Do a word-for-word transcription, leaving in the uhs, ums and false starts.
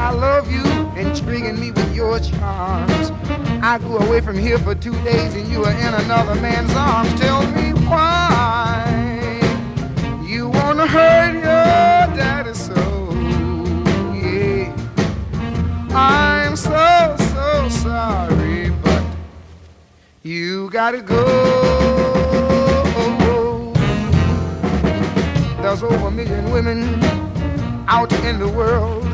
I love you, intriguing me with your charms. I go away from here for two days and you are in another man's arms. Tell me why you wanna hurt your daddy so, yeah. I'm so, so sorry, but you gotta go. There's over a million women out in the world.